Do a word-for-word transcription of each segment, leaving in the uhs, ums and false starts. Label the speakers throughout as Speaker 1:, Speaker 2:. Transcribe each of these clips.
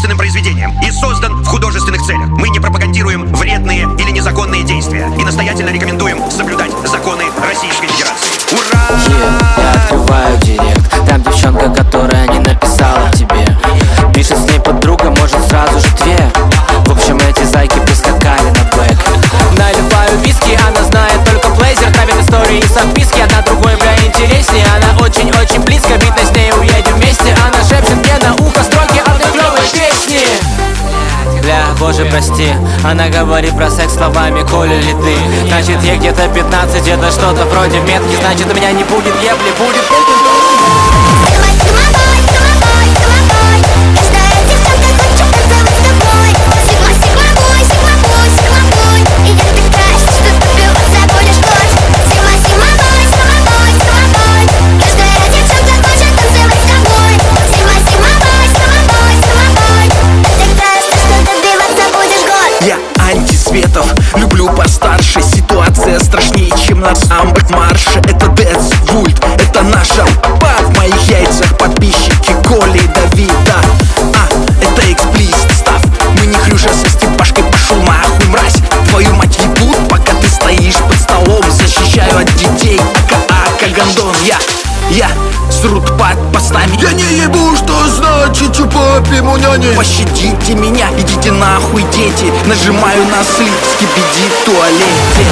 Speaker 1: художественным произведением и создан в художественных целях. Мы не пропагандируем вредные или незаконные действия и настоятельно рекомендуем соблюдать законы Российской Федерации. Ура!
Speaker 2: Yeah, я открываю директ, там девчонка, которая не написала тебе. Пишет с ней подруга, может сразу же две. В общем, эти зайки прискакали на бэк. Наливаю виски, она знает только блейзер. Ставит истории и записки, одна другой, бля, интереснее. Она очень-очень близко, видно, с ней уедем вместе. Она шепчет мне на ухо строки одной клевой песни. Бля, боже, прости. Она говорит про секс словами «Коля ли ты?». Значит, ей где-то пятнадцать, это что-то вроде метки. Значит, у меня не будет ебли, будет
Speaker 3: Я антисветов, люблю постарше. Ситуация страшнее, чем на самом марше. Это Дэц Вульт, это наша па. В моих яйцах подписчики Коли и Давида. А, это эксплист став. Мы не хрюша со Степашкой, пошел нахуй, мразь. Твою мать ебут, пока ты стоишь под столом. Защищаю от детей, ака-ака гандон. Я, я срут под постами.
Speaker 4: Я не ебу, что значит чупапи муняни.
Speaker 3: Пощадите меня, идите нахуй, дети. Нажимаю на слив, скибиди в туалете.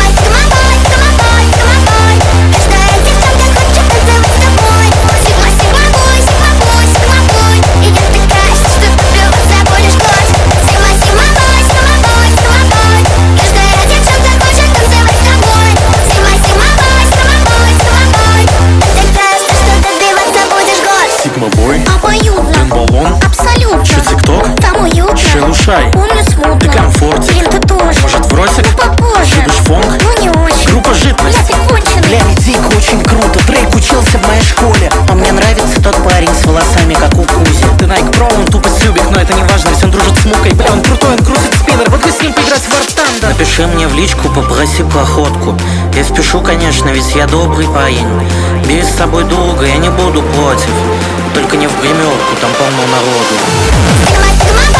Speaker 4: Сигма-бой,
Speaker 5: обоюдно,
Speaker 4: трен-баллон,
Speaker 5: абсолютно.
Speaker 4: чё тик-ток,
Speaker 5: там уютно,
Speaker 4: шелушай,
Speaker 5: помню смутно,
Speaker 4: ты комфортик,
Speaker 5: блин, ты тоже,
Speaker 4: может в росик,
Speaker 5: ну попозже,
Speaker 4: любишь фонг,
Speaker 5: ну не очень,
Speaker 4: группа жидкость.
Speaker 5: бля, ты конченый.
Speaker 6: Бля, Дико очень круто, Дрейк учился в моей школе. А мне нравится тот парень с волосами, как у Кузи.
Speaker 2: Ты Nike Pro, он тупо сюбик, но это не важно, если он дружит с Мукой. Бля, он крутой, он крутит спиннер, вот бы с ним поиграть в War Thunder.
Speaker 6: Напиши мне в личку, попроси проходку. Я спешу, конечно, ведь я добрый парень. Бери с собой друга, я не буду против. Только не в гримерку, там полно народу.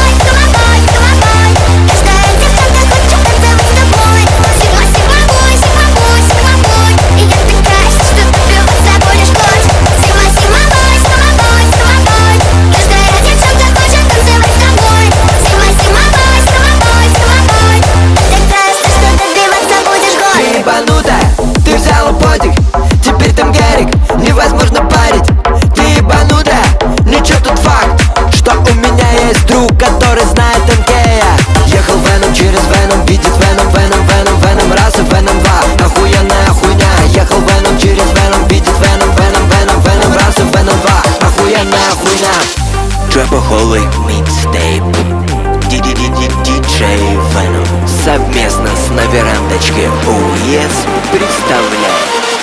Speaker 7: Ты ебанутая, ты взяла подик, теперь там Гарик, невозможно парить. Ты ебанутая, ничего тут факт, что у меня есть друг, который знает МК. Ехал Веном через Веном, видит Веном, Веном, Веном, Веном раз и Веном два. Охуенная хуйня. Ехал Веном через Веном, видит Веном, Веном, Веном, Веном раз и Веном два. Охуенная хуйня.
Speaker 6: Trapaholic Mixtape, диджей Venom. Совместно с на верандочке оу ес представляет.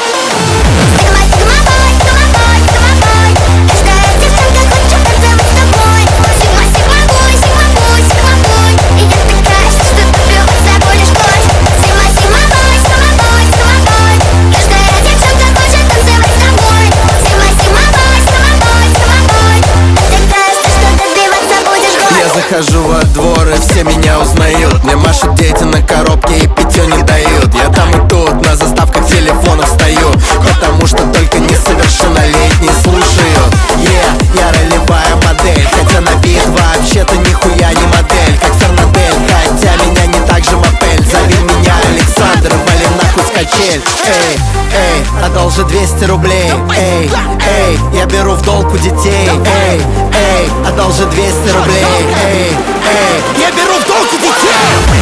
Speaker 4: Захожу во двор и все меня узнают. Мне машут дети на коробке и питью не дают. Я там и тут на заставках телефонов стою, потому что только несовершеннолетние слушают. Yeah, я ролевая модель, хотя на вид вообще-то нихуя не модель. Как Фернадель, хотя меня не так же мопель. Зови меня Александр, вали нахуй с качель. Эй, эй, одолжи двести рублей. Эй, эй, я беру в долг у детей. Эй, эй, одолжи двести рублей. Эй, эй, я беру в долг у детей.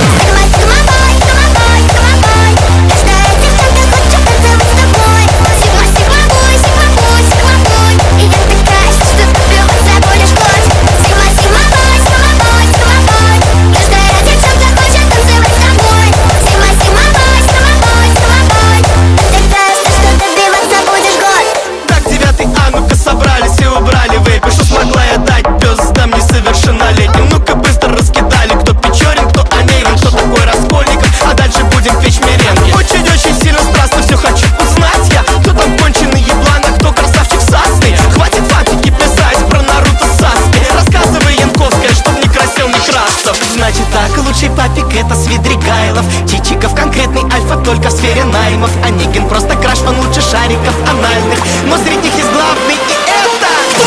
Speaker 7: Так, девятый, а ну-ка собрались и убрали вейпы. Что смогла я дать пёздам несовершеннолетним? Ну-ка быстро раскидали, кто
Speaker 5: Младший папик это Свидригайлов, Чичиков конкретный альфа только в сфере наймов. Онегин просто краш, он лучше шариков анальных. Но среди них есть главный, и это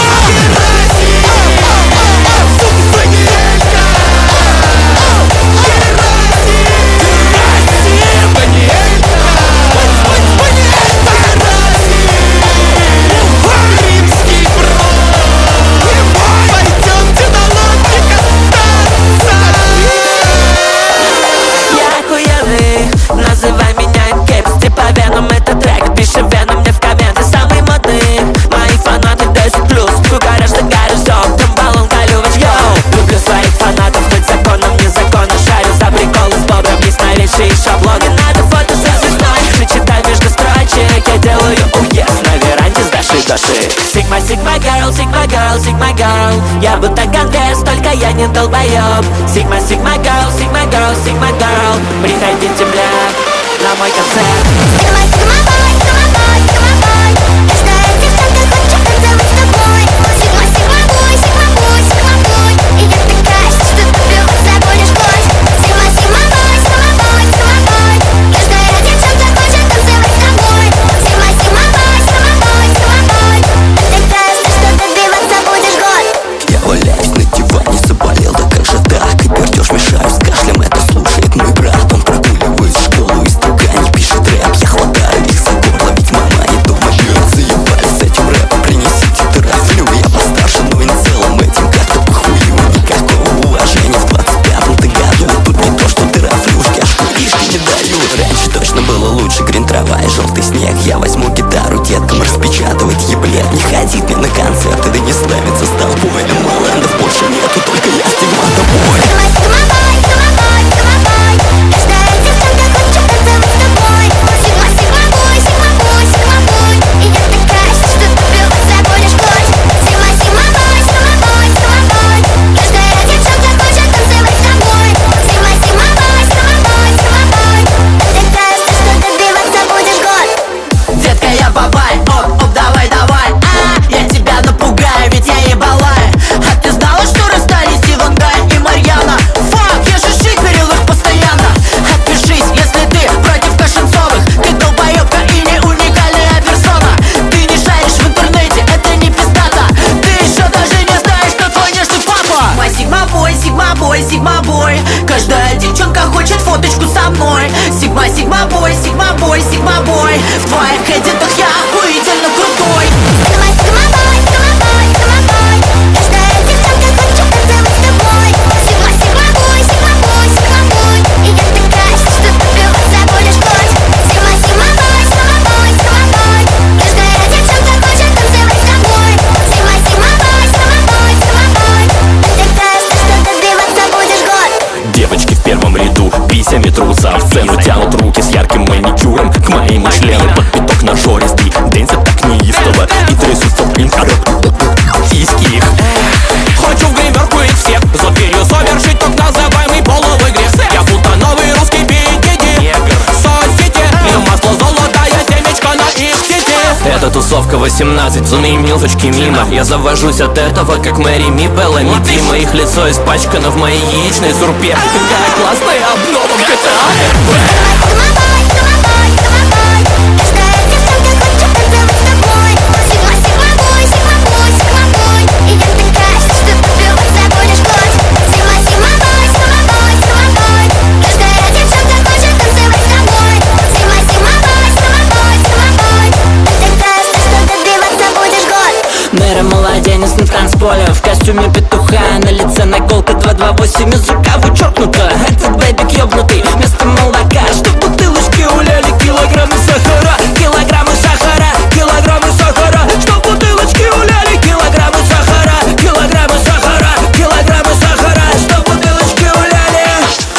Speaker 2: называй меня инкепс, типа Веном, это трек. Пиши Веном мне в комменты, самый модный. Мои фанаты десять плюс, гараж за гаражом, там баллон колювач, йоу. Люблю своих фанатов, хоть законом, незаконно. Шарю за приколы с бобром, есть новейшие шаблоны. Надо фото со звездой, прочитай между строчек. Я делаю уезд на веранде с Даши Даши. Сигма, Сигма Girl, Сигма Girl, Сигма Girl. Я будто Гандес, только я не долбоёб. Сигма, Сигма Girl, Сигма Girl, Сигма Girl. Приходите, бля, на мой концерт.
Speaker 8: Сигма, Сигма Бой, Сигма Бой, Сигма Бой. Каждая девчонка хочет танцевать с тобой. Сигма, Сигма Бой, Сигма Бой, Сигма Бой. И я такая, что ты пил, забудешь год. Сигма, Сигма Бой, Сигма Бой, Сигма Бой. Каждая девчонка хочет танцевать с тобой. Сигма, Сигма Бой, Сигма Бой, Сигма Бой. Ты такая, что ты добиваться будешь год.
Speaker 9: Я валяюсь на диване, заболел, да как же так? И пердеж мешаю с кашлем, это слушает мой брат. Он прогуливает школу из Тугани, пишет рэп. Я хватаю их за горло, ведь мама не дома. Ждет, заебались с этим рэпом, принесите трафлю. Я постарше, но и в целом этим как-то похую. Никакого уважения в двадцать пятом ты году. Тут не то, что трафлюшки, аж куришки не дают. Раньше точно было лучше, грин трава и желтый снег. Я возьму гитару деткам распечатывать еблет. Не ходить мне на концерты, да не славиться с толпой. Малендов больше нету, только я Стигма тобой.
Speaker 8: Сигма, Сигма Бой, Сигма Бой, Сигма Бой. Каждая девчонка хочет танцевать с тобой. Сигма, Сигма Бой, Сигма Бой, Сигма Бой. И я такая, что ты пил, забудешь год. Сигма, Сигма Бой, Сигма Бой, Сигма Бой. Каждая девчонка хочет танцевать с тобой. Сигма, Сигма Бой, Сигма Бой, Сигма Бой. Ты такая, что добиваться будешь год.
Speaker 5: детка, я бабай, оп, оп, давай, давай. А, я тебя напугаю, ведь я ебалай. А ты знала, что расстались Ивангай и Марьяна? Фак, я же шиперил их постоянно. Отпишись, если ты против Кашинцовых. Ты долбоёбка и не уникальная персона. Ты не шаришь в интернете, это не пиздата. Ты еще даже не знаешь, кто твой нежный папа. Сигма, Сигма Бой, Сигма Бой, Сигма Бой. Каждая девчонка хочет фоточку со мной. Сигма, Сигма Бой, Сигма Бой, Сигма Бой. В твоих эдитах я охуительно крутой.
Speaker 8: Сигма, Сигма Бой, Сигма Бой, Сигма Бой. Каждая девчонка хочет танцевать с тобой. Сигма, Сигма Бой, Сигма Бой, Сигма Бой. И я такая, что ты пил, забудешь год. Сигма, Сигма Бой, Сигма Бой, Сигма Бой. Каждая девчонка хочет танцевать с тобой. Сигма, Сигма Бой, Сигма Бой, Сигма Бой. Ты такая, что добиваться будешь год.
Speaker 10: Девочки в первом ряду писями трутся в сцену, тянут руки с ярким маникюром к моему члену. Под пяток нажористый, дэнсят так неистово и трясутся в блин киски их. Хочу в гримерку их всех, за дверью совершить так называемый половой грех. Я будто новый русский бикини, соцсети, но масло золотая семечко на их сети. Это тусовка восемнадцать, зуны милфочки мимо. Я завожусь от этого, как Мэри Ми, Беллами Дима. Их лицо испачкано в моей яичной сурпе. Какая классная обнова в джи ти эй.
Speaker 8: Сигма Бой, Сигма Бой, Сигма Бой. Каждая девчонка хочет танцевать с тобой. Сигма, Сигма Бой, Сигма Бой, Сигма Бой. И я такая, что ты пил, забудешь год. Сигма, Сигма Бой, Сигма Бой, Сигма Бой. Каждая девчонка хочет танцевать с тобой. Сигма, Сигма Бой, Сигма Бой, Сигма Бой. Ты такая, что добиваться будешь год.
Speaker 2: Мэра младенец на танцполе, в костюме петуха, на лице наколка два два восемь, из рука вычеркнута. Этот бэбик ёбнутый, вместо молока, что в бутылочке уляли килограммы сахара. Килограммы сахара, килограммы сахара, что в бутылочке уляли килограммы сахара. Килограммы сахара, килограммы сахара, что в бутылочке уляли.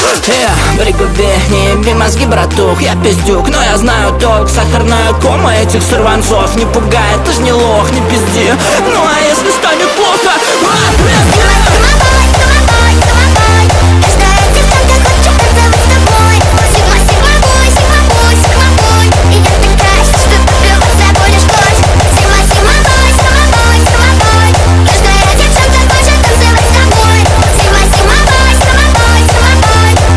Speaker 2: Э, пригуби, не еби мозги, братух, я пиздюк, но я знаю толк. Сахарная кома этих сорванцов не пугает, ты ж не лох, не пизди. Ну а если станет плохо,
Speaker 8: Сигма, Сигма Бой, Сигма Бой, Сигма Бой. Каждая девчонка хочет танцевать с тобой. Сигма, Сигма Бой, Сигма Бой, Сигма Бой. И я такая, что ты пил, забудешь год. Сигма, Сигма Бой, Сигма Бой, Сигма Бой. Каждая девчонка хочет танцевать с тобой. Сигма, Сигма Бой, Сигма Бой, Сигма Бой.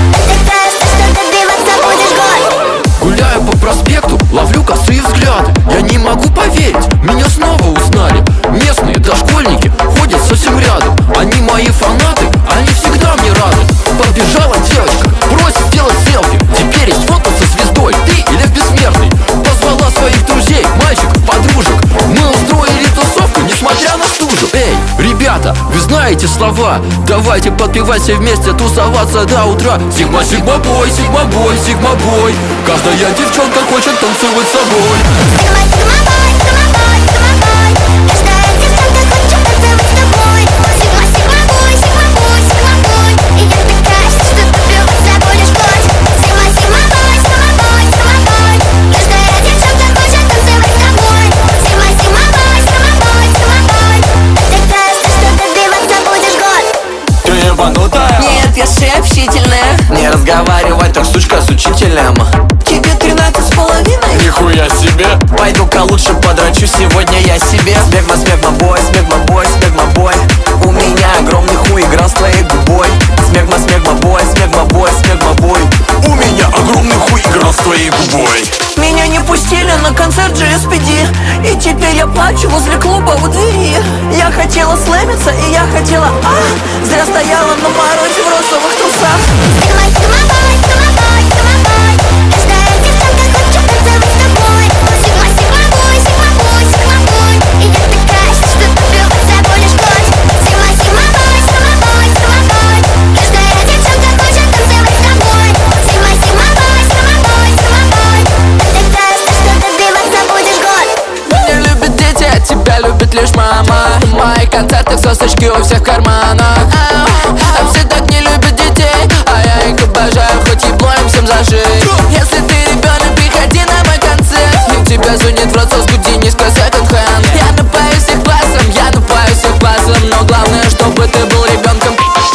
Speaker 3: знаете слова. Давайте подпевать все вместе, тусоваться до утра. Сигма, сигма бой, сигма бой, сигма бой. Каждая девчонка хочет танцевать с собой.
Speaker 8: Сигма, сигма бой, сигма бой, сигма бой. Каждая девчонка хочет танцевать с тобой. Сигма, сигма бой, сигма бой, сигма бой. И я такая, что попивать забудешь год. Сигма, сигма бой, сигма бой, сигма бой. Каждая девчонка хочет танцевать с тобой. Сигма, сигма бой, сигма бой, сигма бой. Такая, что попивать забудешь год.
Speaker 3: Ты ебанутая?
Speaker 7: Нет, я общительная.
Speaker 3: Не разговаривай так, сучка, с учителем.
Speaker 7: Тебе тринадцать с половиной.
Speaker 3: Нихуя себе.
Speaker 7: Пойду-ка лучше подрачу сегодня я себе. Смегма, смегма бой, смегма бой, смегма бой. У меня огромный хуй играл с твоей губой. Смегма, смегма бой, смегма бой, смегма бой.
Speaker 3: У меня огромный хуй играл с твоей губой.
Speaker 7: Меня не пустили на концерт джи эс пи ди. И теперь я плачу возле клуба у двери. Я хотела слэмиться и я хотела, а зря стояла на морозе в розовых трусах.
Speaker 8: Сигма, сигма бой, сигма бой, сигма бой. Каждая девчонка хочет танцевать с тобой. Сигма, сигма бой, сигма бой, сигма бой. И я такая, что попивать забудешь год. Сигма, сигма бой, сигма бой, сигма бой. Каждая девчонка хочет танцевать с тобой. Сигма, сигма бой, сигма бой, сигма бой. Такая, что попивать забудешь год.
Speaker 2: Меня любят дети, а тебя любит лишь мама. В моих концертах сосочки у всех в карманах. А все так не любят детей, а я их обожаю, хоть ебло им всем зажить. Если ты ребенок, приходи на мой концерт. И тебя звонит в рот со скуди, низко секонд-хенд. Я напою всех классом, я напою всех классом. Но главное, чтобы ты был ребенком.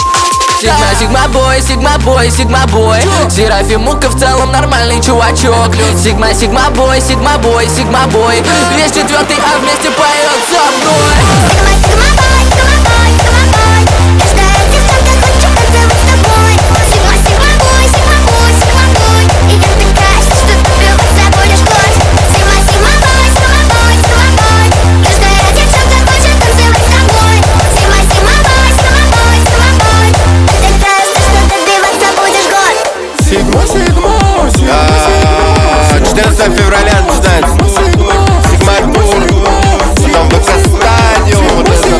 Speaker 2: Сигма, сигма бой, сигма бой, сигма бой. Серафимука в целом нормальный чувачок. Сигма, сигма бой, сигма бой, сигма бой. Весь четвертый, а вместе поет со мной.
Speaker 8: Сигма, сигма бой, сигма бой, сигма бой. Каждая девчонка хочет танцевать с тобой. Сигма, сигма бой, сигма бой, сигма бой. И я такая, что попивать забудешь год. Сигма, сигма бой, сигма бой, сигма бой. Каждая девчонка хочет танцевать с тобой. Сигма, сигма бой, сигма бой, сигма бой. Такая, что попивать забудешь год.
Speaker 4: Сигма, сигма, четырнадцатого февраля начинается Сигма тур, потом ВК стадион, вот это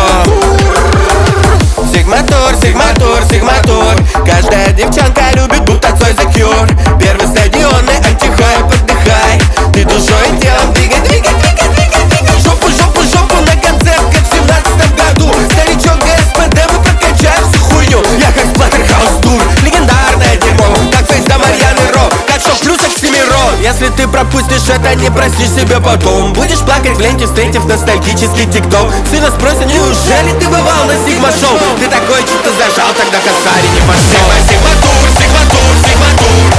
Speaker 4: все. Сигма тур, Сигма тур, Сигма тур. Каждая девчонка любит будто Цой The Cure. Первый стадионный антихайп, отдыхай. Ты душой и телом двигай, двигай, двигай, двигай, двигай. Жопу, жопу, жопу на концерт, как в семнадцатом году. Старичок ГСПД, мы прокачаем всю хуйню. Я как Splatterhouse тур, легендарное дерьмо. Как фейс до Марьяны Ро, как шок плюс Оксимирон. Если ты пропустишь это, не простишь себе потом. Будешь плакать в ленте, встретив ностальгический тикток. Сына спросят, неужели ты бывал на Сигма шоу? Ты такой что-то зажал, тогда косарь не пошел. Сигма, Сигма тур, Сигма тур, Сигма тур.